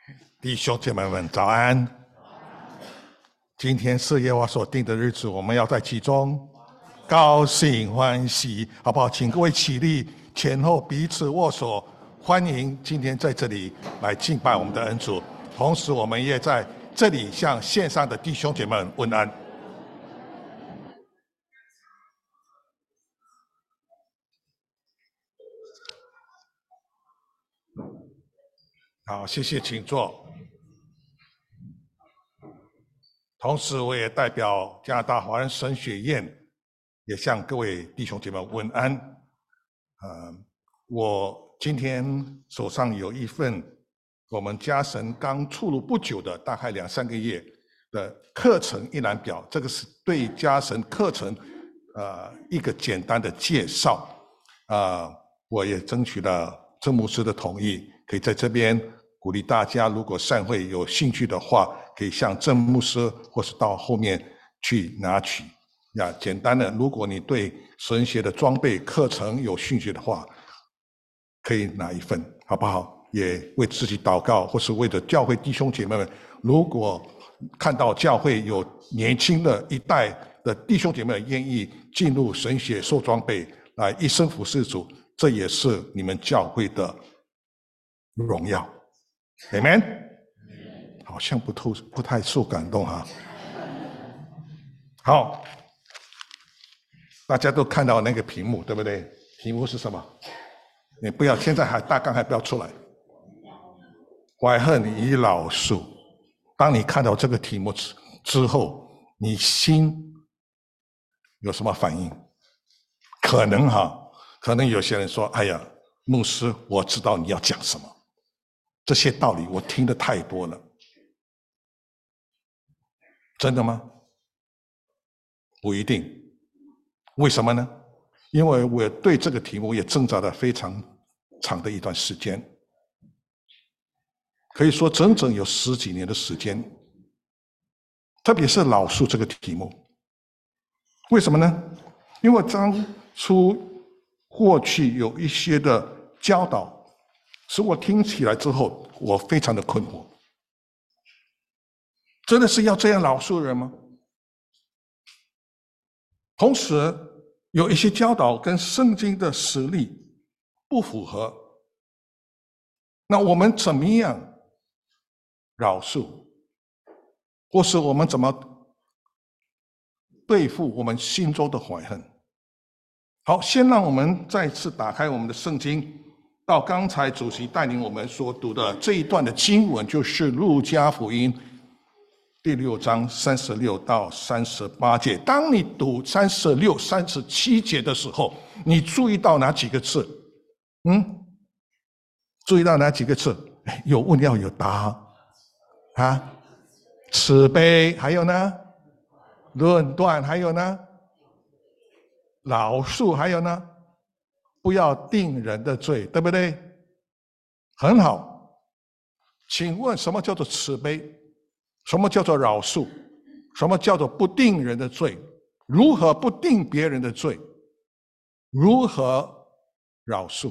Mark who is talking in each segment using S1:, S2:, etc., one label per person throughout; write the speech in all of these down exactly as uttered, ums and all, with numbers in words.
S1: 弟兄姐妹们，早安！今天是耶和华所定的日子，我们要在其中高兴欢喜，好不好？请各位起立，前后彼此握手，欢迎今天在这里来敬拜我们的恩主。同时，我们也在这里向线上的弟兄姐妹们问安。好，谢谢，请坐。同时，我也代表加拿大华人神学院，也向各位弟兄姐妹问安。呃，我今天手上有一份我们家神刚出炉不久的，大概两三个月的课程一览表，这个是对家神课程呃一个简单的介绍。啊、呃，我也争取了郑牧师的同意，可以在这边鼓励大家，如果善会有兴趣的话，可以向郑牧师或是到后面去拿取。呀，简单的，如果你对神学的装备课程有兴趣的话，可以拿一份，好不好？也为自己祷告，或是为着教会弟兄姐妹们，如果看到教会有年轻的一代的弟兄姐妹愿意进入神学受装备，来一生服侍主，这也是你们教会的荣耀。Amen。好像不透不太受感动哈。好，大家都看到那个屏幕，对不对？题目是什么？你不要现在还大纲还不要出来。怀恨已老树。当你看到这个题目之后，你心有什么反应？可能哈，可能有些人说：“哎呀，牧师，我知道你要讲什么，这些道理我听得太多了。”真的吗？不一定。为什么呢？因为我对这个题目也挣扎了非常长的一段时间，可以说整整有十几年的时间。特别是老树这个题目，为什么呢？因为当初过去有一些的教导，使我听起来之后，我非常的困惑。真的是要这样老树人吗？同时，有一些教导跟圣经的实例不符合，那我们怎么样饶恕，或是我们怎么对付我们心中的怀恨？好，先让我们再次打开我们的圣经，到刚才主席带领我们所读的这一段的经文，就是路加福音第六章三十六到三十八节。当你读三十六、三十七节的时候，你注意到哪几个字？嗯，注意到哪几个字？有问要有答啊，慈悲，还有呢，论断，还有呢，饶恕，还有呢，不要定人的罪，对不对？很好，请问什么叫做慈悲？什么叫做饶恕？什么叫做不定人的罪？如何不定别人的罪？如何饶恕？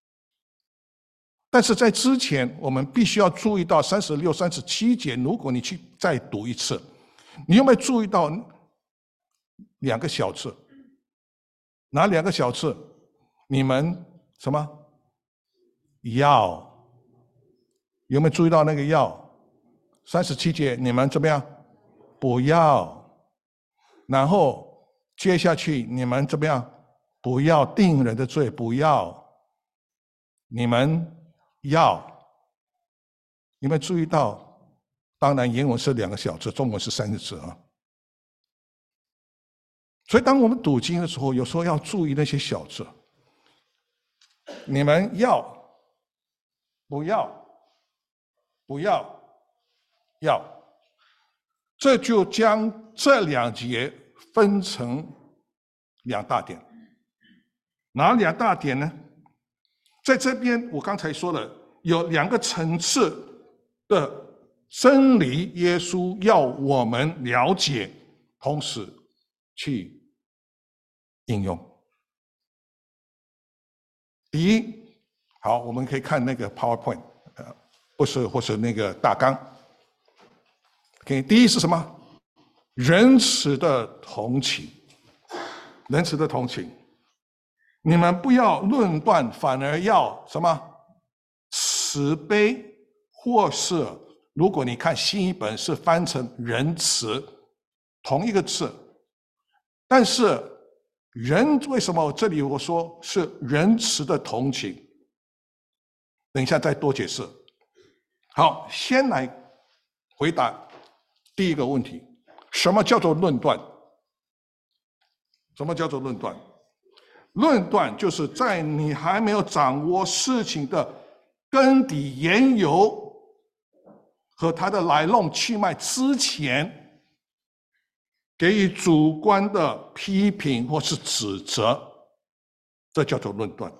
S1: 但是在之前，我们必须要注意到三十六、三十七节。如果你去再读一次，你有没有注意到两个小字？哪两个小字？你们什么？要。有没有注意到那个要？三十七节，你们怎么样？不要。然后接下去，你们怎么样？不要定人的罪，不要。你们要。有没有注意到？当然，英文是两个小字，中文是三个字啊。所以，当我们读经的时候，有时候要注意那些小字。你们要，不要，不要，要，这就将这两节分成两大点。哪两大点呢？在这边，我刚才说了，有两个层次的真理，耶稣要我们了解，同时去应用。第一，好，我们可以看那个 PowerPoint。 不是，或是那个大纲。OK， 第一是什么？仁慈的同情，仁慈的同情。你们不要论断，反而要什么？慈悲，或是如果你看新译本是翻成仁慈，同一个字，但是人为什么这里我说是仁慈的同情？等一下再多解释。好，先来回答第一个问题：什么叫做论断？什么叫做论断？论断就是在你还没有掌握事情的根底缘由和它的来龙去脉之前，给予主观的批评或是指责，这叫做论断。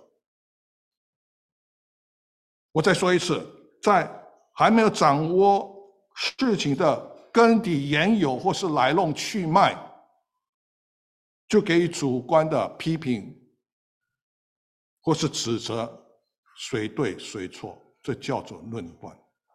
S1: 我再说一次，在还没有掌握事情的根底缘由或是来龙去脉，就给予主观的批评或是指责，谁对谁错，这叫做论断。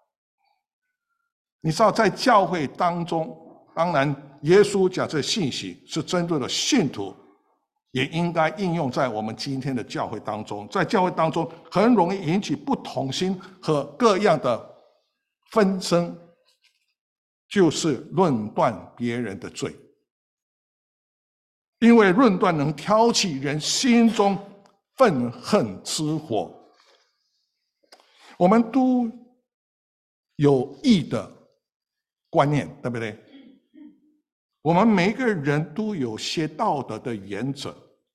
S1: 你知道，在教会当中，当然耶稣讲这信息是针对了信徒，也应该应用在我们今天的教会当中。在教会当中，很容易引起不同心和各样的纷争，就是论断别人的罪。因为论断能挑起人心中愤恨之火。我们都有义的观念，对不对？我们每一个人都有些道德的原则，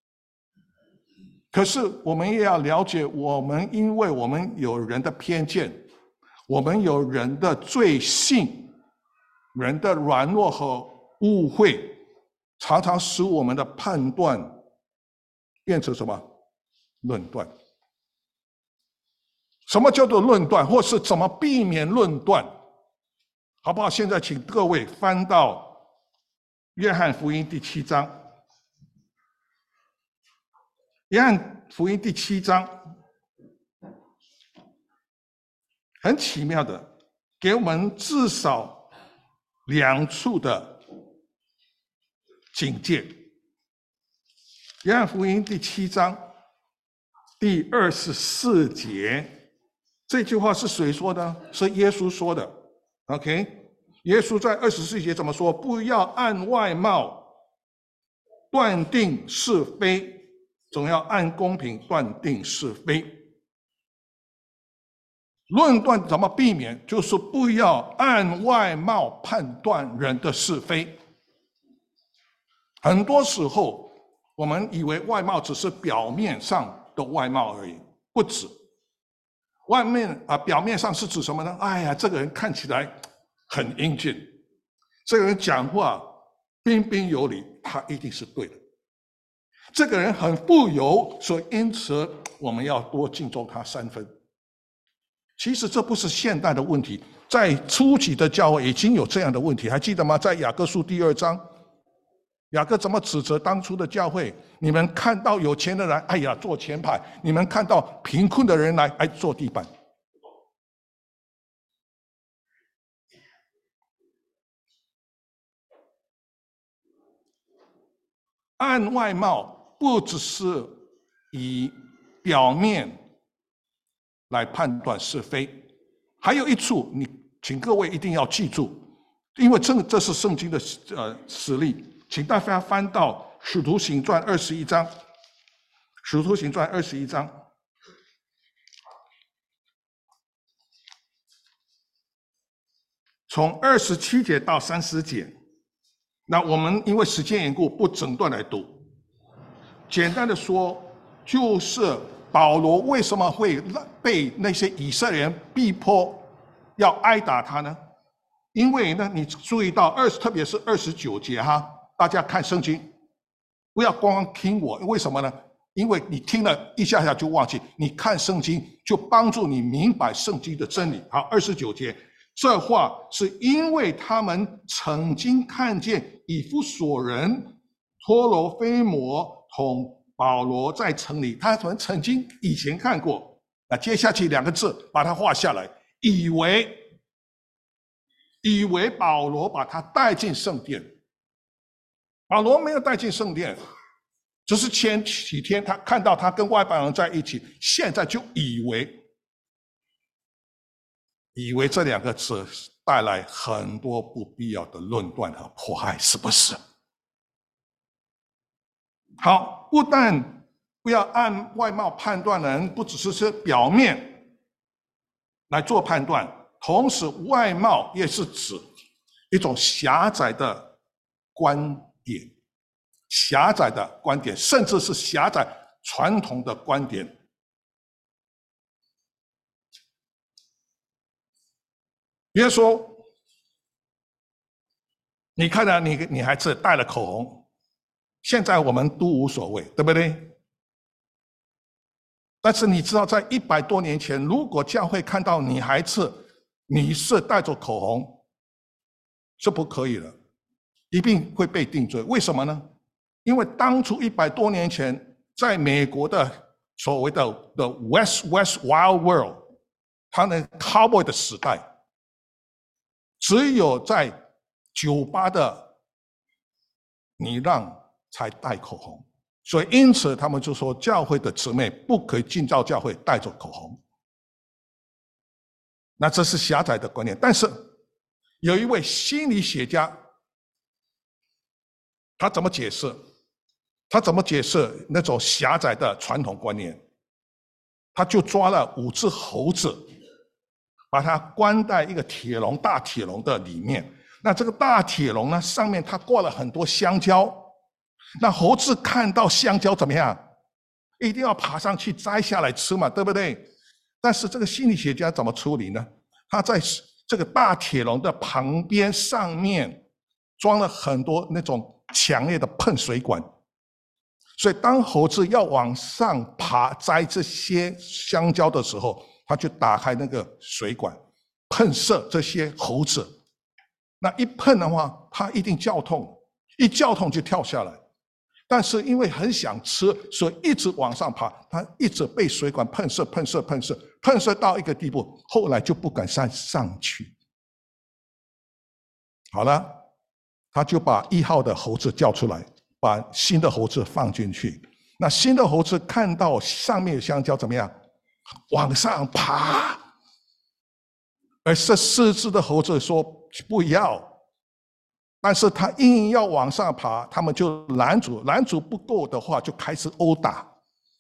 S1: 可是我们也要了解，我们因为我们有人的偏见，我们有人的罪性，人的软弱和误会，常常使我们的判断变成什么？论断。什么叫做论断，或是怎么避免论断？好不好？现在请各位翻到约翰福音第七章。约翰福音第七章很奇妙的，给我们至少两处的警戒。约翰福音第七章第二十四节，这句话是谁说的？是耶稣说的。OK， 耶稣在二十四节怎么说？不要按外貌断定是非，总要按公平断定是非。论断怎么避免？就是不要按外貌判断人的是非。很多时候，我们以为外貌只是表面上的外貌而已，不止。外面啊，表面上是指什么呢？哎呀，这个人看起来很英俊，这个人讲话彬彬有礼，他一定是对的。这个人很富有，所以因此我们要多敬重他三分。其实这不是现代的问题，在初期的教会已经有这样的问题，还记得吗？在雅各书第二章，雅各怎么指责当初的教会？你们看到有钱的人，哎呀，坐前排；你们看到贫困的人来，哎，坐地板。按外貌不只是以表面来判断是非，还有一处，你请各位一定要记住，因为这这是圣经的呃实例，请大家翻到《使徒行传》二十一章，《使徒行传》二十一章，从二十七节到三十节。那我们因为时间缘故，不整段来读。简单的说，就是保罗为什么会被那些以色列人逼迫要挨打他呢？因为呢，你注意到二十，特别是二十九节哈，大家看圣经，不要光光听我。为什么呢？因为你听了一下下就忘记，你看圣经就帮助你明白圣经的真理。好，二十九节。这话是因为他们曾经看见以弗所人托罗菲摩同保罗在城里，他们曾经以前看过。那接下去两个字把它画下来， 以为以为保罗把他带进圣殿，保罗没有带进圣殿，只是前几天他看到他跟外邦人在一起，现在就以为以为这两个字带来很多不必要的论断和迫害，是不是？好，不但不要按外貌判断人，不只是是表面来做判断，同时外貌也是指一种狭窄的观点，狭窄的观点，甚至是狭窄传统的观点。比如说，你看到你女孩子戴了口红，现在我们都无所谓，对不对？但是你知道，在一百多年前，如果教会看到女孩子、女士戴着口红，是不可以的，一定会被定罪。为什么呢？因为当初一百多年前，在美国的所谓的的 West West Wild World， 他的 Cowboy 的时代，只有在酒吧的你让才戴口红。所以因此他们就说教会的姊妹不可以进到教会带着口红，那这是狭窄的观念。但是有一位心理学家，他怎么解释？他怎么解释那种狭窄的传统观念？他就抓了五只猴子，把它关在一个铁笼大铁笼的里面。那这个大铁笼呢，上面它挂了很多香蕉。那猴子看到香蕉怎么样？一定要爬上去摘下来吃嘛，对不对？但是这个心理学家怎么处理呢？他在这个大铁笼的旁边上面装了很多那种强烈的喷水管，所以当猴子要往上爬摘这些香蕉的时候，他就打开那个水管，喷射这些猴子。那一喷的话，它一定叫痛，一叫痛就跳下来。但是因为很想吃，所以一直往上爬，它一直被水管喷射、喷射、喷射、喷射到一个地步，后来就不敢再上去。好了，他就把一号的猴子叫出来，把新的猴子放进去。那新的猴子看到上面的香蕉怎么样？往上爬。而这四只的猴子说不要。但是他硬硬要往上爬，他们就拦阻，拦阻不够的话，就开始殴打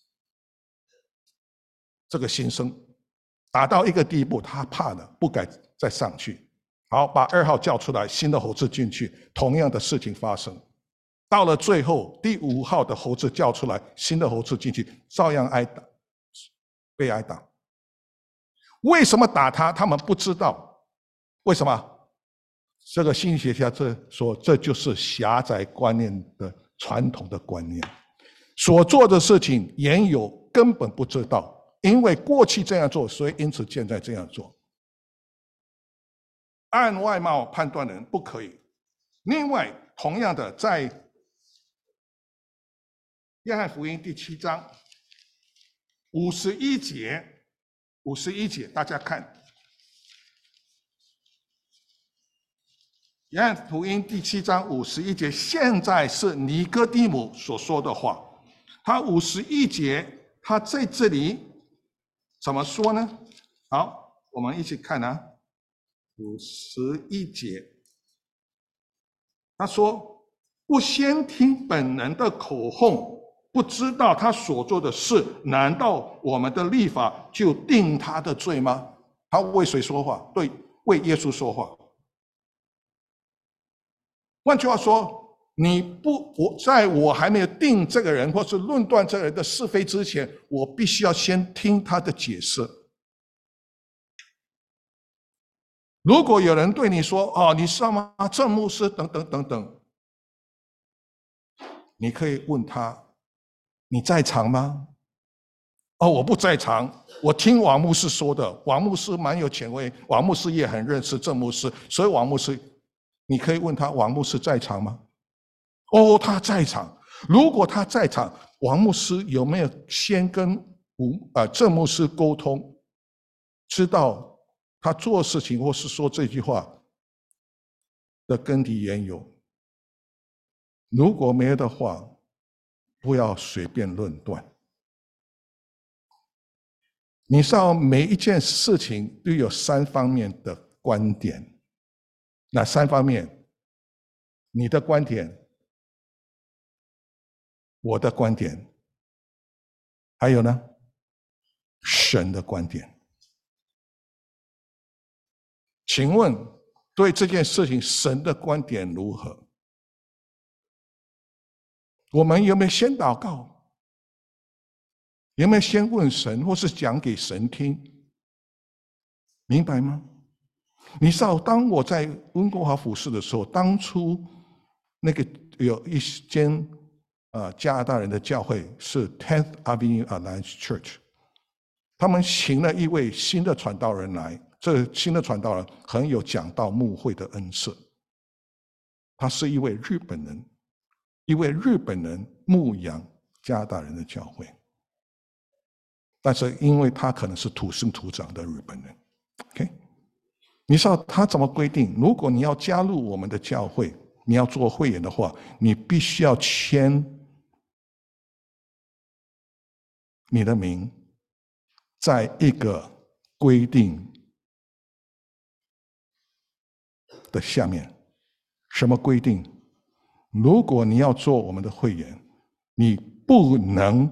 S1: 这个新生，打到一个地步，他怕了，不敢再上去。好，把二号叫出来，新的猴子进去，同样的事情发生。到了最后，第五号的猴子叫出来，新的猴子进去，照样挨打，被挨打。为什么打他？他们不知道，为什么？这个心理学家这说，这就是狭窄观念的传统的观念，所做的事情原有根本不知道，因为过去这样做，所以因此现在这样做。按外貌判断人不可以。另外，同样的，在约翰福音第七章五十一节，五十一节，大家看。约翰福音第七章五十一节，现在是尼哥底母所说的话。他五十一节，他在这里怎么说呢？好，我们一起看啊。五十一节，他说：“不先听本人的口供，不知道他所做的事，难道我们的律法就定他的罪吗？”他为谁说话？对，为耶稣说话。换句话说，你不我在我还没有定这个人或是论断这个人的是非之前，我必须要先听他的解释。如果有人对你说：“哦，你知道吗？郑牧师等等等等。”你可以问他：“你在场吗？”哦，我不在场，我听王牧师说的。王牧师蛮有权威，王牧师也很认识郑牧师，所以王牧师。你可以问他：“王牧师在场吗？”哦，他在场。如果他在场，王牧师有没有先跟吴呃郑牧师沟通，知道他做事情或是说这句话的根底缘由。如果没有的话，不要随便论断。你知道每一件事情都有三方面的观点，哪三方面？你的观点，我的观点，还有呢，神的观点。请问，对这件事情，神的观点如何？我们有没有先祷告？有没有先问神，或是讲给神听？明白吗？你知道，当我在温哥华服侍的时候，当初那个有一间呃加拿大人的教会是 Tenth Avenue Alliance Church， 他们请了一位新的传道人来，这个新的传道人很有讲道牧会的恩赐，他是一位日本人，一位日本人牧养加拿大人的教会，但是因为他可能是土生土长的日本人 ，OK。你知道他怎么规定？如果你要加入我们的教会，你要做会员的话，你必须要签你的名，在一个规定的下面。什么规定？如果你要做我们的会员，你不能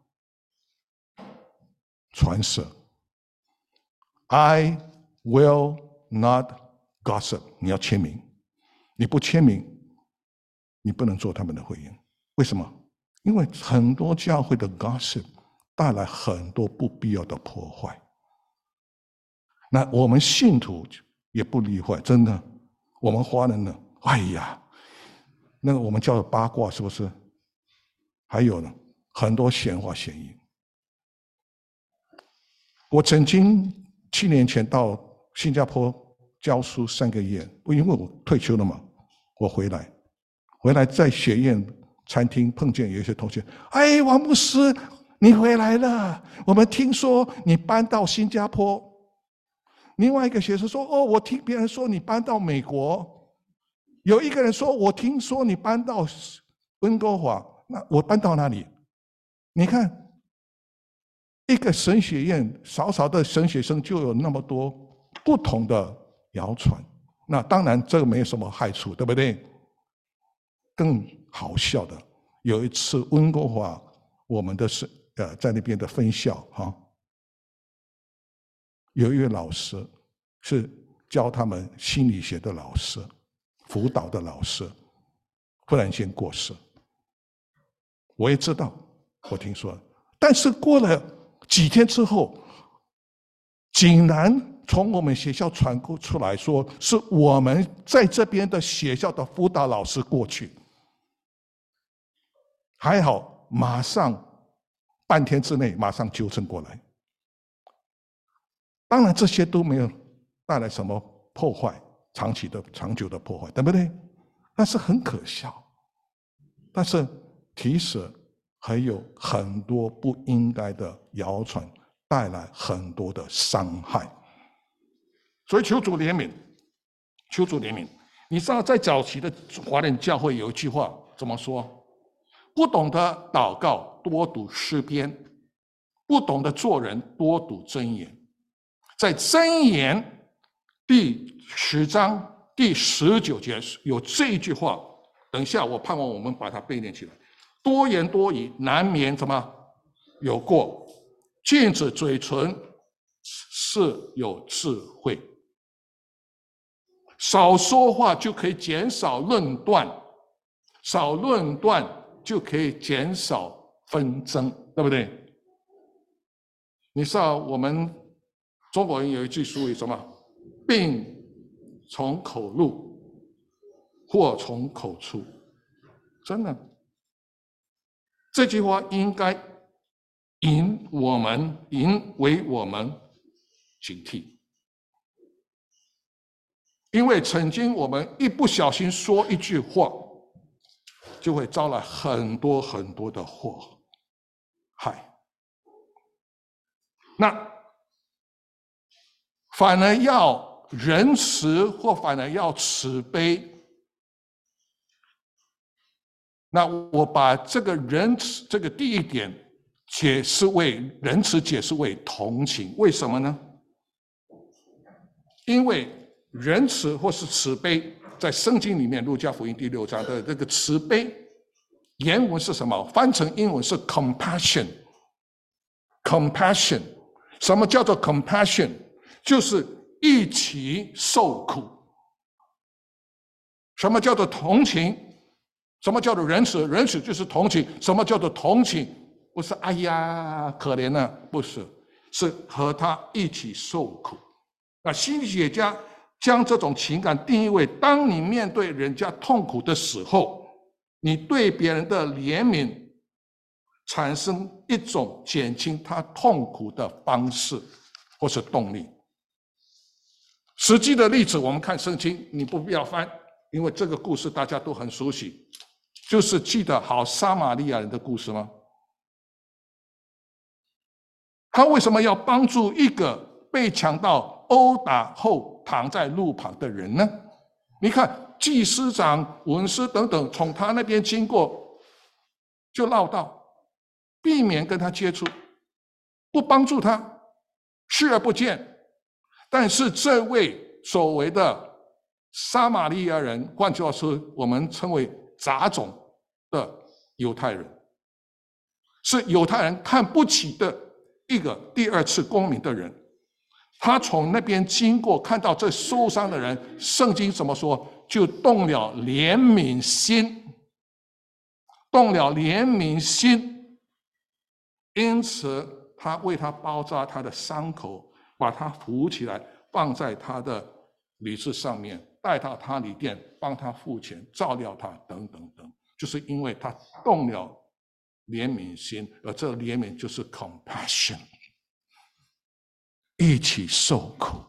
S1: 传舌。I will not gossip， 你要签名，你不签名，你不能做他们的会员。为什么？因为很多教会的 gossip 带来很多不必要的破坏。那我们信徒也不例外，真的，我们华人呢，哎呀，那个我们叫做八卦，是不是？还有呢，很多闲话闲语。我曾经七年前到新加坡教书三个月，因为我退休了嘛，我回来，回来在学院餐厅碰见有一些同学，哎，王牧师，你回来了，我们听说你搬到新加坡。另外一个学生说，哦，我听别人说你搬到美国。有一个人说，我听说你搬到温哥华，那我搬到哪里？你看，一个神学院少少的神学生就有那么多不同的谣传。那当然这个没有什么害处，对不对？更好笑的，有一次温哥华我们的是呃在那边的分校哈，有一位老师是教他们心理学的老师，辅导的老师，忽然间过世。我也知道，我听说了，但是过了几天之后，竟然从我们学校传过出来说，是我们在这边的学校的辅导老师过去。还好，马上半天之内马上纠正过来。当然，这些都没有带来什么破坏，长期的、长久的破坏，对不对？但是很可笑。但是其实还有很多不应该的谣传，带来很多的伤害。所以求主怜悯，求主怜悯。你知道，在早期的华人教会有一句话怎么说？不懂得祷告，多读诗篇；不懂得做人，多读箴言。在箴言第十章第十九节有这一句话，等一下我盼望我们把它背念起来。多言多语，难免什么有过；禁止嘴唇，是有智慧。少说话就可以减少论断，少论断就可以减少纷争，对不对？你知道我们中国人有一句俗语，什么？病从口入，祸从口出。真的，这句话应该引我们，引为我们警惕。因为曾经我们一不小心说一句话，就会招来很多很多的祸害。那反而要仁慈，或反而要慈悲。那我把这个仁慈这个第一点解释为仁慈，解释为同情。为什么呢？因为仁慈或是慈悲，在圣经里面，路加福音第六章的这个慈悲，原文是什么？翻成英文是 compassion。compassion， 什么叫做 compassion？ 就是一起受苦。什么叫做同情？什么叫做仁慈？仁慈就是同情。什么叫做同情？不是哎呀可怜了，不是，是和他一起受苦。那心理学家将这种情感定义为：当你面对人家痛苦的时候，你对别人的怜悯产生一种减轻他痛苦的方式或是动力。实际的例子，我们看圣经，你不必要翻，因为这个故事大家都很熟悉。就是记得好撒玛利亚人的故事吗？他为什么要帮助一个被强盗殴打后躺在路旁的人呢？你看，祭司长、文士等等从他那边经过，就绕道，避免跟他接触，不帮助他，视而不见。但是这位所谓的撒玛利亚人，换句话说，我们称为杂种的犹太人，是犹太人看不起的一个第二次公民的人。他从那边经过，看到这受伤的人，圣经怎么说？就动了怜悯心，动了怜悯心，因此他为他包扎他的伤口，把他扶起来，放在他的驴子上面，带到他旅店，帮他付钱，照料他，等等等。就是因为他动了怜悯心，而这怜悯就是 compassion， 一起受苦。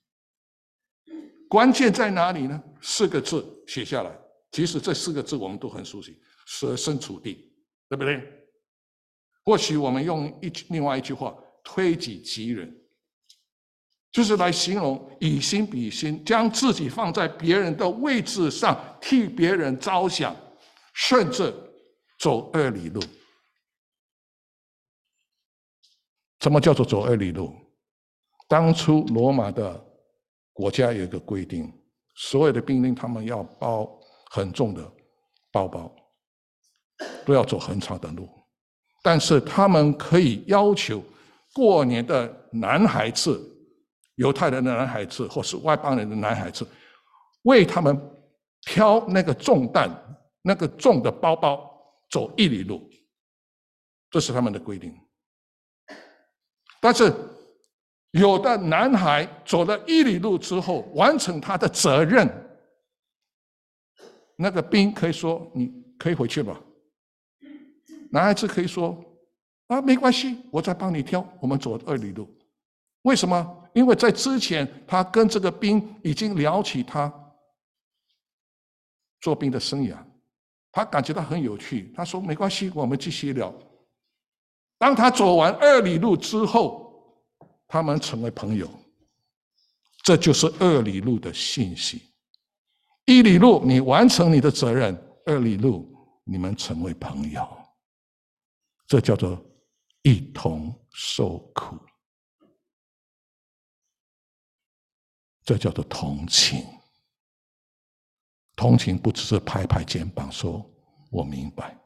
S1: 关键在哪里呢？四个字写下来，其实这四个字我们都很熟悉，设身处地，对不对？或许我们用一另外一句话，推己及人，就是来形容以心比心，将自己放在别人的位置上，替别人着想，甚至走二里路。什么叫做走二里路？当初罗马的国家有一个规定，所有的兵丁他们要包很重的包包，都要走很长的路，但是他们可以要求过年的男孩子，犹太人的男孩子或是外邦人的男孩子，为他们挑那个重担，那个重的包包，走一里路，这是他们的规定。但是有的男孩走了一里路之后，完成他的责任，那个兵可以说：“你可以回去吧。”男孩子可以说：“啊，没关系，我再帮你挑，我们走二里路。”为什么？因为在之前，他跟这个兵已经聊起他做兵的生涯，他感觉到很有趣。他说：“没关系，我们继续聊。”当他走完二里路之后，他们成为朋友。这就是二里路的信息。一里路你完成你的责任，二里路你们成为朋友，这叫做一同受苦，这叫做同情。同情不只是拍拍肩膀说我明白。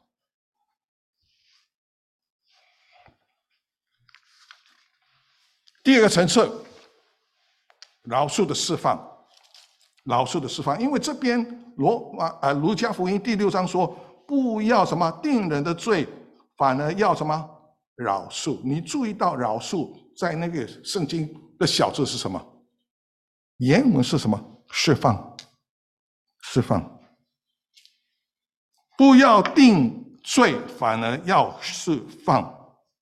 S1: 第二个层次，饶恕的释放，饶恕的释放。因为这边罗马呃路加福音第六章说，不要什么定人的罪，反而要什么饶恕。你注意到饶恕在那个圣经的小字是什么？原文是什么？释放，释放。不要定罪，反而要释放。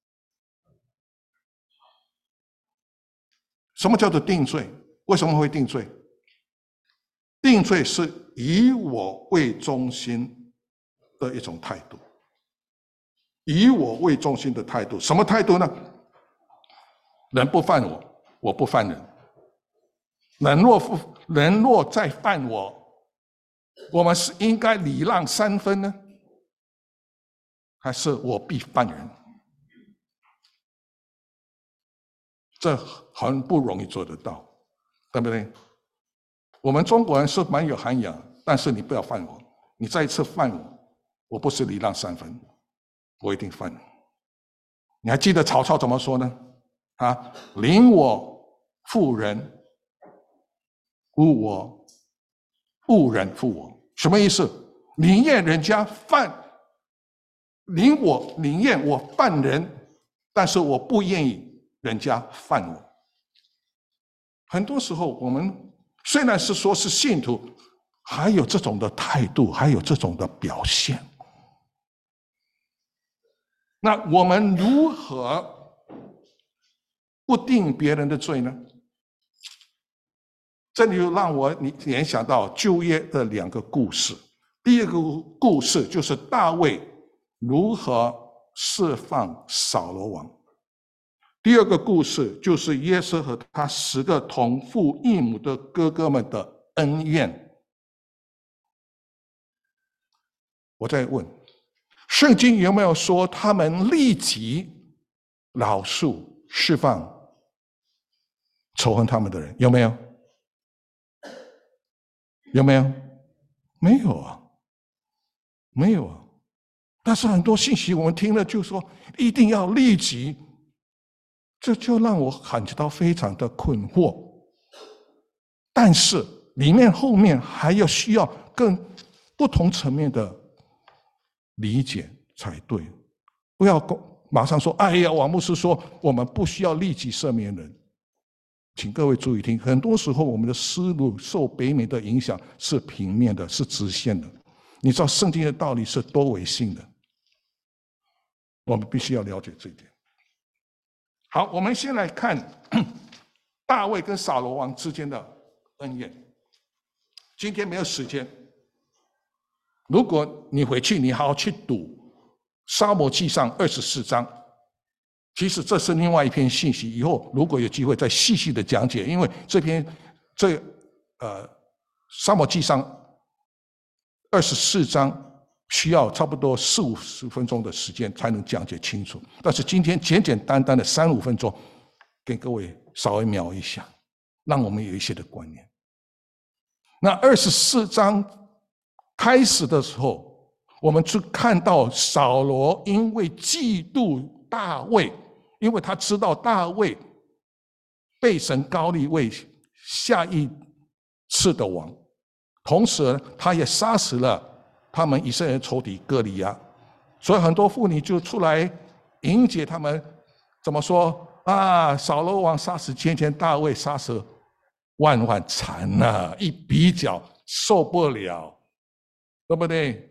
S1: 什么叫做定罪？为什么会定罪？定罪是以我为中心的一种态度，以我为中心的态度。什么态度呢？人不犯我，我不犯人。 人若负人若再犯我，我们是应该礼让三分呢，还是我必犯人？这很不容易做得到，对不对？我们中国人是蛮有涵养，但是你不要犯我，你再一次犯我，我不是礼让三分，我一定犯。你还记得曹操怎么说呢？啊，临我负人，勿我勿人负我，什么意思？宁愿人家犯，临我宁愿我犯人，但是我不愿意人家犯我。很多时候，我们虽然是说是信徒，还有这种的态度，还有这种的表现。那我们如何不定别人的罪呢？这里就让我联想到旧约的两个故事。第一个故事就是大卫如何释放扫罗王。第二个故事就是约瑟和他十个同父异母的哥哥们的恩怨。我再问，圣经有没有说他们立即饶恕释放仇恨他们的人？有没有？有没有？没有啊，没有啊。但是很多信息我们听了就说一定要立即，这就让我感觉到非常的困惑。但是里面后面还要需要更不同层面的理解才对，不要马上说，哎呀，王牧师说我们不需要立即赦免人。请各位注意听，很多时候我们的思路受北美的影响是平面的，是直线的。你知道圣经的道理是多维性的，我们必须要了解这一点。好，我们先来看大卫跟扫罗王之间的恩怨。今天没有时间，如果你回去，你好好去读撒母耳记上二十四章。其实这是另外一篇信息，以后如果有机会再细细的讲解，因为这篇这呃撒母耳记上二十四章需要差不多四五十分钟的时间才能讲解清楚。但是今天简简单单的三五分钟，给各位稍微描一下，让我们有一些的观念。那二十四章开始的时候，我们就看到扫罗因为嫉妒大卫，因为他知道大卫被神高立为下一次的王，同时他也杀死了他们以色列仇敌歌利亚，所以很多妇女就出来迎接他们，怎么说啊？扫罗王杀死千千，大卫杀死万万，惨啊！一比较受不了，对不对？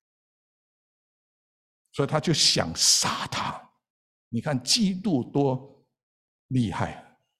S1: 所以他就想杀他。你看嫉妒多厉害！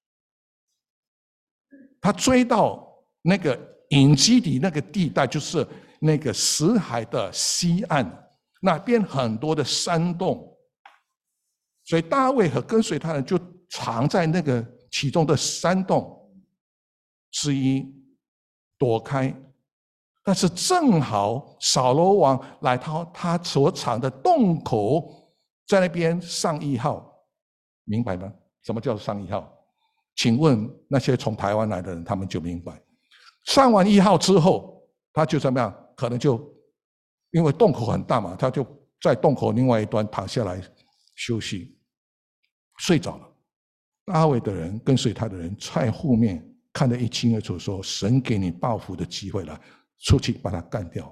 S1: 他追到那个隐基底那个地带，就是那个死海的西岸，那边很多的山洞，所以大卫和跟随他的人就藏在那个其中的山洞之一躲开。但是正好扫罗王来到他所藏的洞口，在那边上一号，明白吗？什么叫上一号？请问那些从台湾来的人，他们就明白。上完一号之后，他就怎么样？可能就因为洞口很大嘛，他就在洞口另外一端躺下来休息，睡着了。大卫的人跟随他的人在后面看得一清二楚，说：“神给你报复的机会了，出去把他干掉。”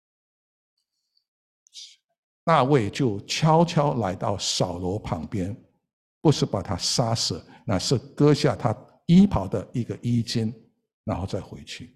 S1: 大卫就悄悄来到扫罗旁边，不是把他杀死，乃是割下他衣袍的一个衣襟，然后再回去。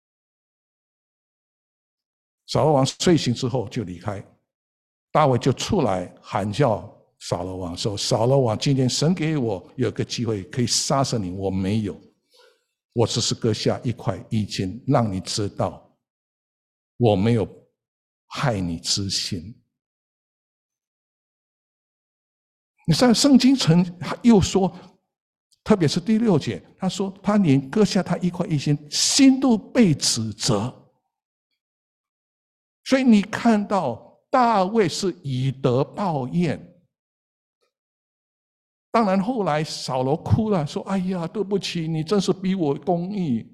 S1: 扫罗王睡醒之后就离开，大卫就出来喊叫扫罗王说：“扫罗王，今天神给我有个机会可以杀死你，我没有，我只是割下一块衣襟，让你知道我没有害你之心。”你在圣经曾又说， 特别是第六节，他说他连割下他一块衣心，心都被指责。所以你看到大卫是以德报怨。当然后来扫罗哭了，说：“哎呀，对不起，你真是比我公义。”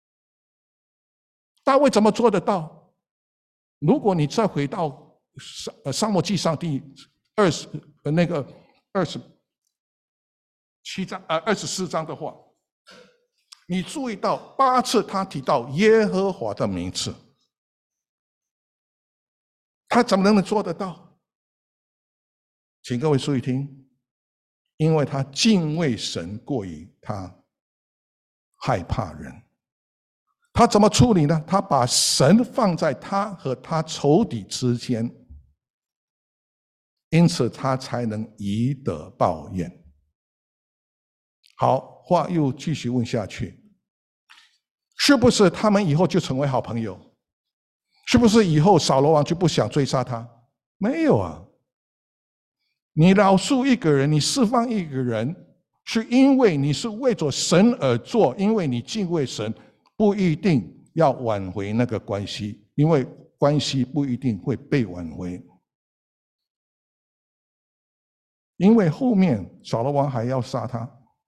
S1: 大卫怎么做得到？如果你再回到撒母耳记上第二十那个二十七章啊二十四章的话，你注意到八次他提到耶和华的名字，他怎么能做得到？请各位注意听，因为他敬畏神过于他害怕人。他怎么处理呢？他把神放在他和他仇敌之间，因此他才能以德报怨。好，话又继续问下去，是不是他们以后就成为好朋友？是不是以后扫罗王就不想追杀他？没有啊！你饶恕一个人，你释放一个人，是因为你是为着神而做，因为你敬畏神，不一定要挽回那个关系，因为关系不一定会被挽回。因为后面扫罗王还要杀他，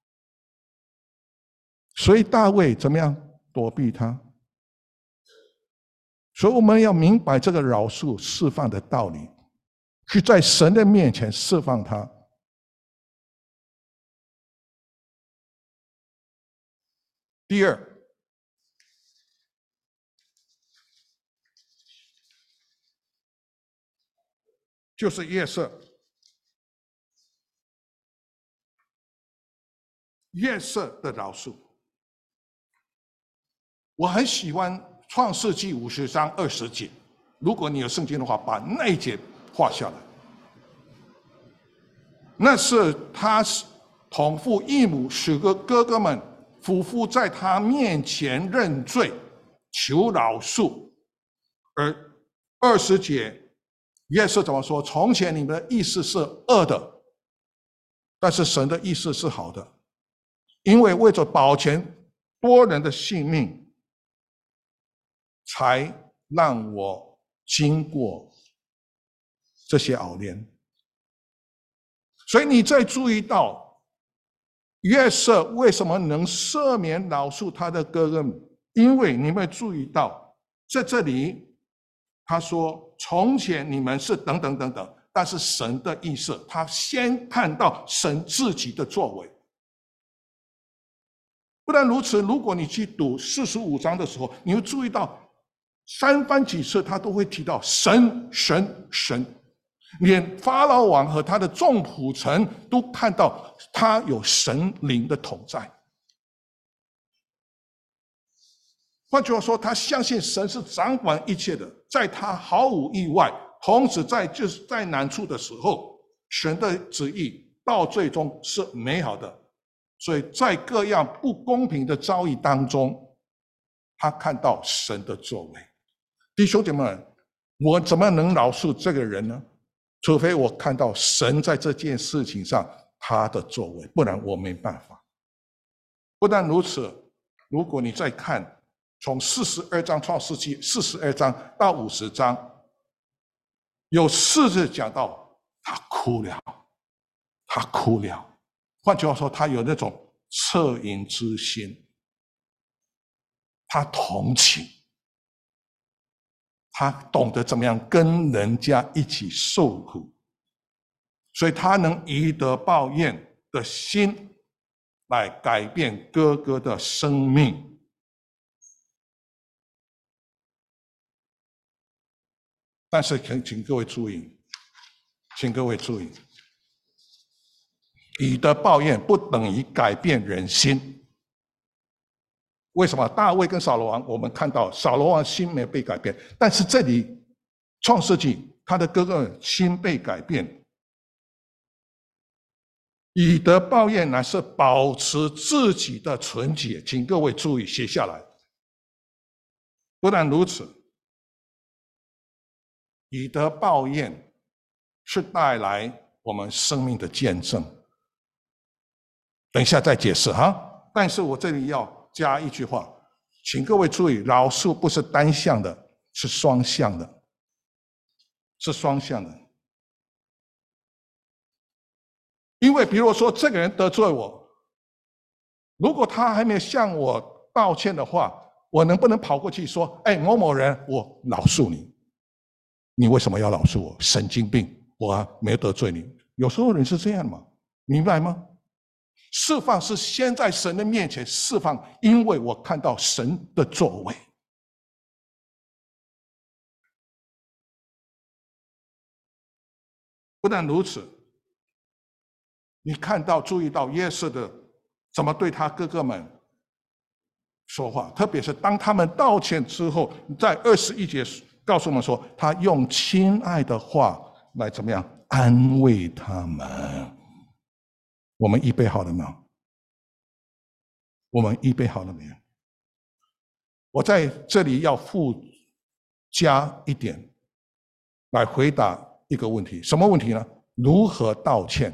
S1: 所以大卫怎么样躲避他？所以我们要明白这个饶恕释放的道理，是在神的面前释放他。第二，就是约瑟，约瑟的饶恕。我很喜欢创世纪五十章二十节，如果你有圣经的话，把那一节画下来。那是他同父异母十个哥哥们夫妇在他面前认罪，求饶恕。而二十节，约瑟怎么说？从前你们的意思是恶的，但是神的意思是好的，因为为着保全多人的性命，才让我经过这些熬炼。所以你再注意到约瑟为什么能赦免饶恕他的哥哥们？因为你们注意到在这里他说从前你们是等等等等，但是神的意思，他先看到神自己的作为。不然如此，如果你去读四十五章的时候，你会注意到三番几次他都会提到神神神，连法老王和他的众仆臣都看到他有神灵的同在。换句话说，他相信神是掌管一切的，在他毫无意外。同时在就是在难处的时候，神的旨意到最终是美好的。所以在各样不公平的遭遇当中，他看到神的作为。弟兄姐妹们，我怎么能饶恕这个人呢？除非我看到神在这件事情上他的作为，不然我没办法。不但如此，如果你再看从四十二章创世纪四十二章到五十章，有四次讲到他哭了，他哭了。换句话说，他有那种恻隐之心，他同情，他懂得怎么样跟人家一起受苦，所以他能以德报怨的心来改变哥哥的生命。但是请请各位注意，请各位注意，以德报怨不等于改变人心。为什么？大卫跟扫罗王，我们看到扫罗王心没被改变，但是这里创世纪他的哥哥心被改变。以德报怨乃是保持自己的纯洁，请各位注意写下来。不但如此，以德报怨是带来我们生命的见证。 等一下再解释哈。但是我这里要加一句话，请各位注意，饶恕不是单向的，是双向的，是双向的。因为比如说这个人得罪我，如果他还没有向我道歉的话，我能不能跑过去说，哎，某某人，我饶恕你，你为什么要饶恕我？神经病，我啊没有得罪你。有时候人是这样嘛，明白吗？释放是先在神的面前释放，因为我看到神的作为。不但如此，你看到注意到约瑟的怎么对他哥哥们说话，特别是当他们道歉之后，在二十一节告诉我们说，他用亲爱的话来怎么样安慰他们。我们预备好了吗？我们预备好了没有？我在这里要附加一点来回答一个问题，什么问题呢？如何道歉？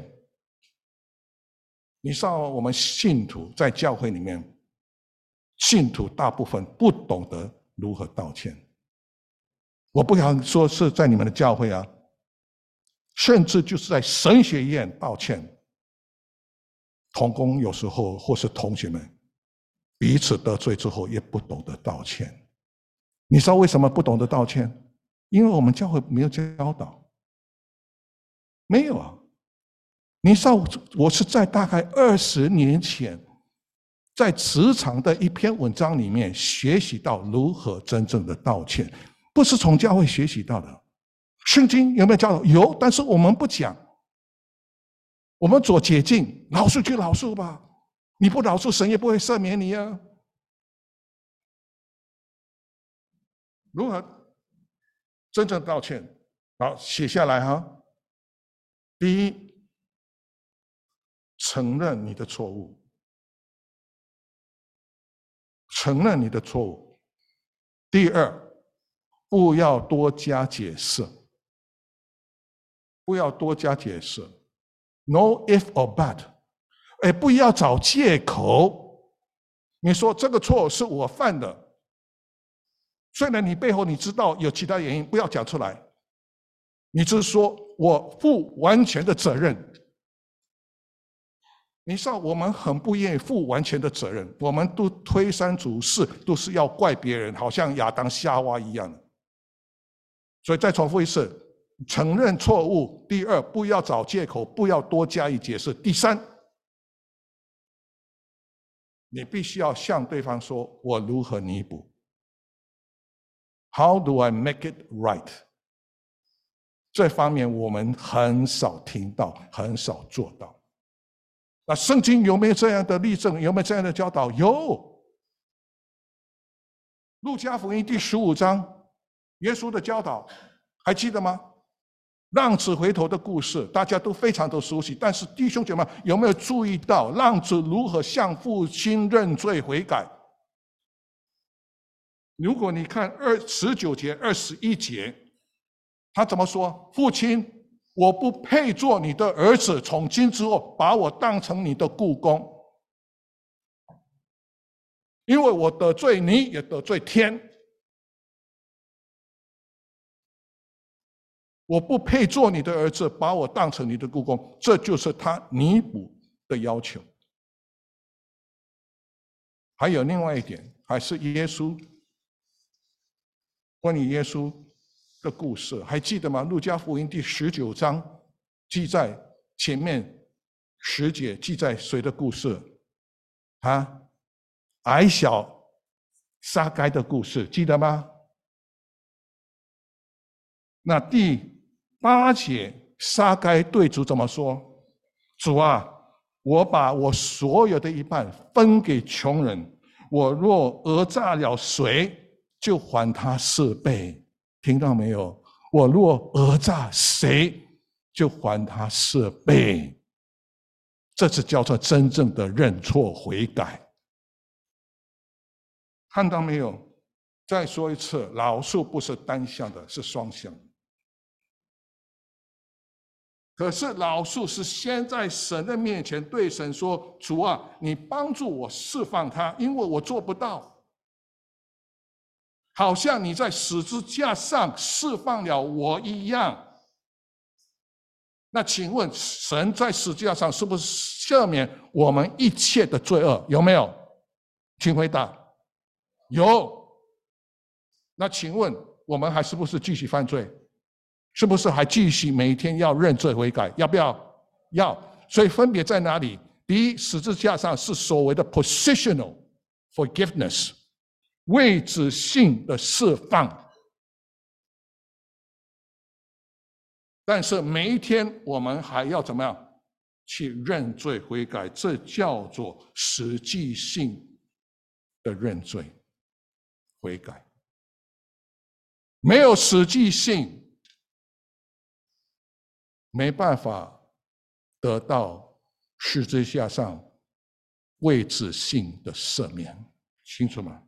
S1: 你知道我们信徒在教会里面，信徒大部分不懂得如何道歉。我不想说是在你们的教会啊，甚至就是在神学院道歉，同工有时候或是同学们彼此得罪之后也不懂得道歉。你知道为什么不懂得道歉？因为我们教会没有教导，没有啊。你知道我是在大概二十年前，在职场的一篇文章里面学习到如何真正的道歉，不是从教会学习到的。圣经有没有教导？有，但是我们不讲。我们做解禁，饶恕就饶恕吧，你不饶恕，神也不会赦免你啊。如何真正道歉？好，写下来哈。第一，承认你的错误，承认你的错误。第二，不要多加解释，不要多加解释 ，no if or but， 哎，不要找借口。你说这个错是我犯的，虽然你背后你知道有其他原因，不要讲出来，你只是说我负完全的责任。你知道我们很不愿意负完全的责任，我们都推三阻四，都是要怪别人，好像亚当夏娃一样的。所以再重复一次，承认错误。第二，不要找借口，不要多加以解释。第三，你必须要向对方说，我如何弥补。How do I make it right？ 这方面我们很少听到，很少做到。那圣经有没有这样的例证？有没有这样的教导？有。路加福音第十五章，耶稣的教导还记得吗？浪子回头的故事，大家都非常的熟悉。但是弟兄姐妹有没有注意到浪子如何向父亲认罪悔改？如果你看二十九节、二十一节，他怎么说？父亲，我不配做你的儿子，从今之后把我当成你的雇工，因为我得罪你，也得罪天。我不配做你的儿子，把我当成你的雇工，这就是他弥补的要求。还有另外一点，还是耶稣，关于耶稣的故事，还记得吗？路加福音第十九章记载前面十节记载谁的故事啊？矮小撒该的故事，记得吗？那第八节撒该对主怎么说？主啊，我把我所有的一半分给穷人，我若讹诈了谁，就还他四倍。听到没有？我若讹诈谁，就还他四倍。这是叫做真正的认错悔改。看到没有？再说一次，饶恕不是单向的，是双向的。 可是饶恕是先在神的面前对神说：主啊，你帮助我释放他，因为我做不到。好像你在十字架上释放了我一样。那请问，神在十字架上是不是赦免我们一切的罪恶？有没有？请回答。有。那请问，我们还是不是继续犯罪？是不是还继续每天要认罪悔改？要不要？要。所以分别在哪里？第一，十字架上是所谓的 positional forgiveness， 位置性的释放。但是每一天我们还要怎么样去认罪悔改？这叫做实际性的认罪悔改。没有实际性，没办法得到十字架上位置性的赦免，清楚吗？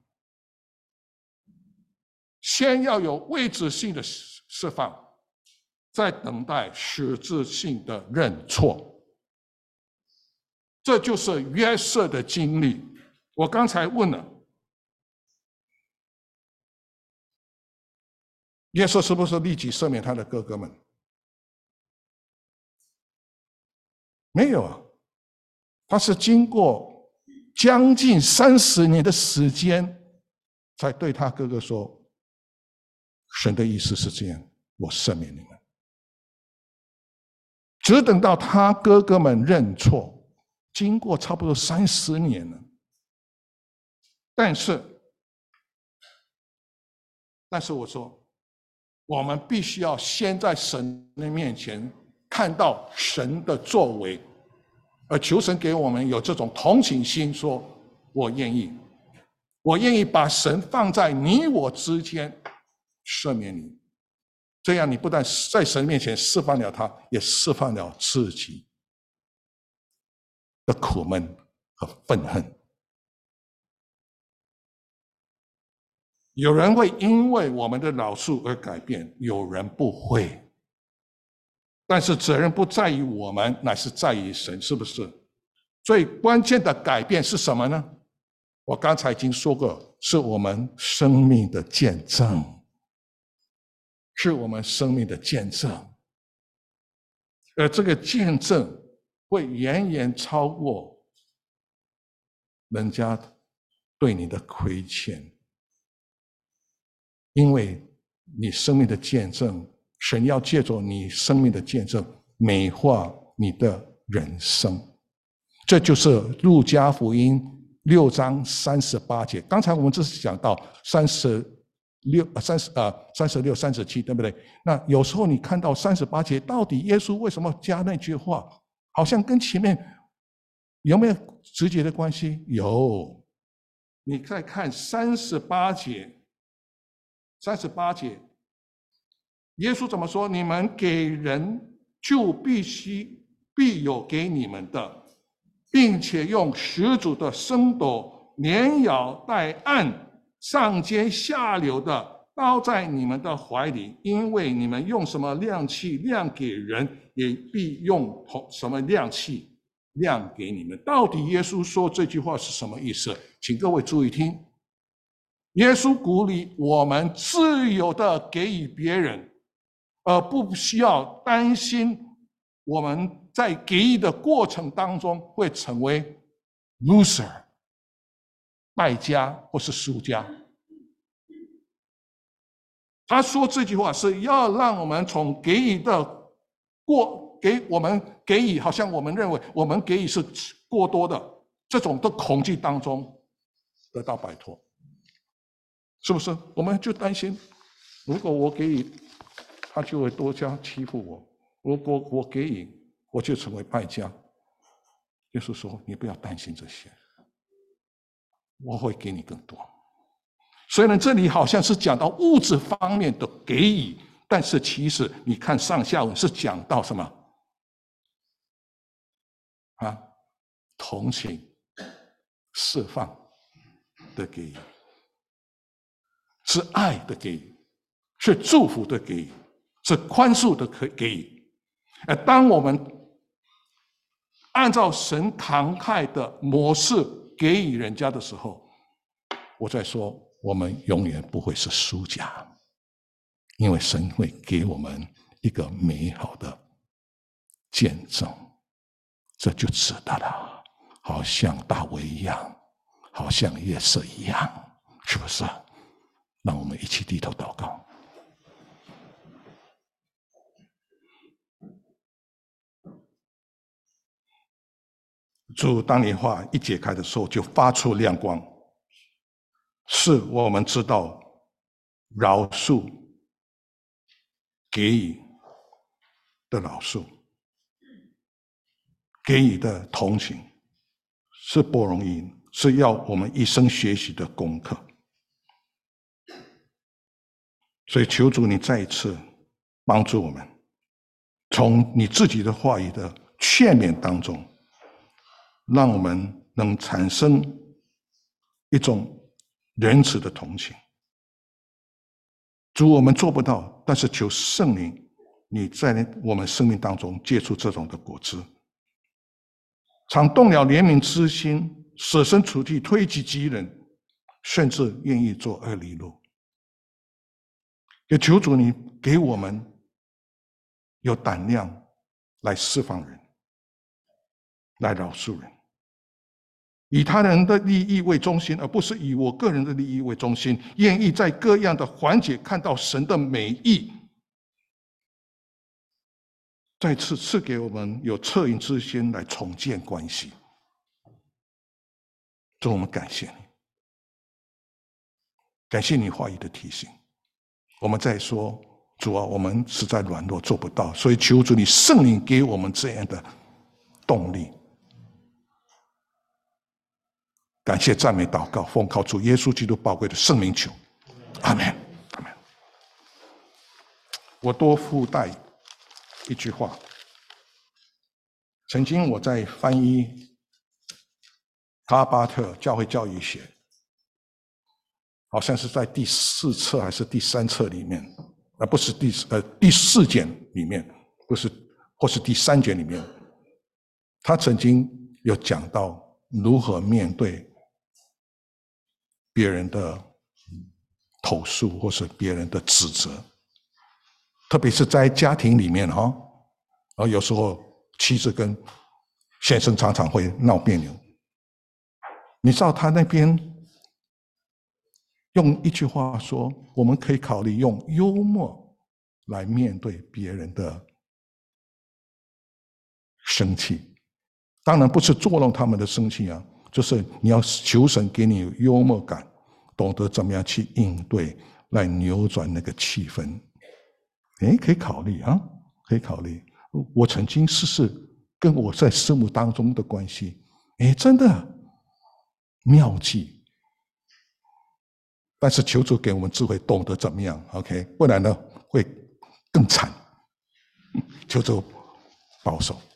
S1: 先要有位置性的释放，再等待实质性的认错。这就是约瑟的经历。我刚才问了，约瑟是不是立即赦免他的哥哥们？没有啊，他是经过将近三十年的时间，才对他哥哥说：神的意思是这样，我赦免你们。只等到他哥哥们认错，经过差不多三十年了。但是，但是我说，我们必须要先在神的面前看到神的作为，而求神给我们有这种同情心，说我愿意，我愿意把神放在你我之间，赦免你。这样你不但在神面前释放了他，也释放了自己的苦闷和愤恨。有人会因为我们的饶恕而改变，有人不会。但是责任不在于我们，乃是在于神，是不是？最关键的改变是什么呢？我刚才已经说过，是我们生命的见证，是我们生命的见证。而这个见证会远远超过人家对你的亏欠，因为你生命的见证，神要借着你生命的见证美化你的人生。这就是路加福音六章三十八节。刚才我们只是讲到三十六、三十呃三十六、三十七，对不对？那有时候你看到三十八节，到底耶稣为什么加那句话？好像跟前面有没有直接的关系？有。你再看三十八节，三十八节，耶稣怎么说？你们给人，就必须必有给你们的，并且用十足的升斗，连摇带按，上尖下流的倒在你们的怀里，因为你们用什么量器量给人，也必用同什么量器量给你们。到底耶稣说这句话是什么意思？请各位注意听。耶稣鼓励我们自由的给予别人，而不需要担心我们在给予的过程当中会成为 loser 败家或是输家。他说这句话是要让我们从给予的过给我们给予，好像我们认为我们给予是过多的这种的恐惧当中得到摆脱，是不是？我们就担心，如果我给予，他就会多加欺负我；如果我给予，我就成为败家。耶稣说：“你不要担心这些，我会给你更多。”虽然这里好像是讲到物质方面的给予，但是其实你看上下文是讲到什么？啊，同情、释放的给予，是爱的给予，是祝福的给予，是宽恕的给予。 而当我们按照神慷慨的模式给予人家的时候，我在说，我们永远不会是输家，因为神会给我们一个美好的见证，这就值得了。好像大卫一样，好像约瑟一样，是不是？让我们一起低头祷告。主，当你话一解开的时候，就发出亮光，是我们知道饶恕、给予的饶恕，给予的同情，是不容易，是要我们一生学习的功课。所以求主你再一次帮助我们，从你自己的话语的劝勉当中，让我们能产生一种仁慈的同情。主，我们做不到，但是求圣灵你在我们生命当中结出这种的果子，常动了怜悯之心，舍身处地，推己及人，甚至愿意做二里路。也求主你给我们有胆量来释放人，来饶恕人，以他人的利益为中心，而不是以我个人的利益为中心，愿意在各样的环节看到神的美意，再次赐给我们有恻隐之心来重建关系。主，我们感谢你，感谢你话语的提醒。我们在说，主啊，我们实在软弱做不到，所以求主你圣灵给我们这样的动力。感谢赞美祷告，奉靠主耶稣基督宝贵的圣名求，阿们，阿们。我多附带一句话，曾经我在翻译卡拉巴特教会教育学，好像是在第四册还是第三册里面，而不是第呃第四卷里面，不是，或是第三卷里面，他曾经有讲到如何面对别人的投诉或是别人的指责，特别是在家庭里面哈，而有时候妻子跟先生常常会闹别扭。你知道他那边用一句话说，我们可以考虑用幽默来面对别人的生气，当然不是捉弄他们的生气啊，就是你要求神给你幽默感，懂得怎么样去应对，来扭转那个气氛。哎，可以考虑啊，可以考虑。我曾经试试跟我在生活当中的关系，哎，真的妙计。但是求主给我们智慧，懂得怎么样 ，OK， 不然呢会更惨。求主保守。